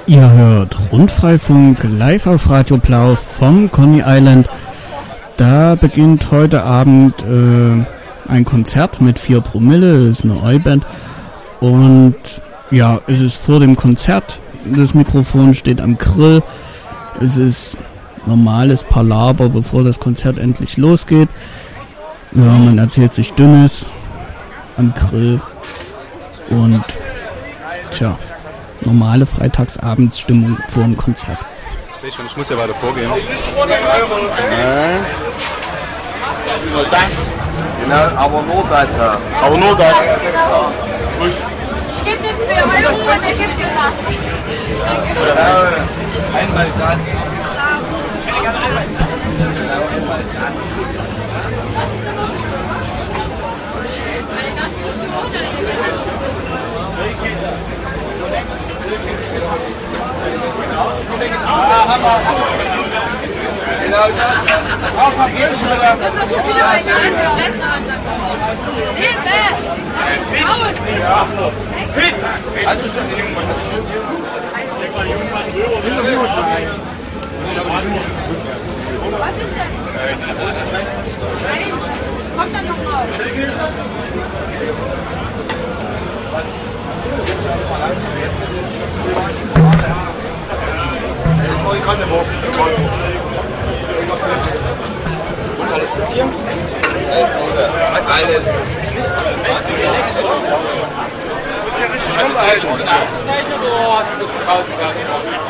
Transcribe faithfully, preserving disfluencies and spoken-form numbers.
Ihr hört Rundfreifunk live auf Radio Blau vom Coney Island. Da beginnt heute Abend äh, ein Konzert mit vier Promille, das ist eine Oi-Band. Und ja, es ist vor dem Konzert, das Mikrofon steht am Grill. Es ist normales Palaver, bevor das Konzert endlich losgeht. Ja, man erzählt sich Dünnes am Grill. Und tja, normale Freitagsabendsstimmung vor dem Konzert. Ich sehe schon, ich muss ja weiter vorgehen. Nur das. Genau, aber nur das, ja. Aber nur das. Ich gebe dir zwei Euro und er gibt dir das. Einmal das. Ich hätte gerne einmal das. Genau, einmal das. Weil das musst du auch dann in der Ah, Hammer. Genau das. Raus nach Gießen, bitte. Das ist schon wieder ein ganz letzter Ansatz. Hilfe! Also schon den Jungen, das ist schön. Was ist denn? Kommt dann noch raus. Das war die Kante hoch. Und alles mit dir? Alles gut. Was alles? Das knistert. Du musst ja richtig runterhalten. Zeichner, du hast ein bisschen rausgegangen.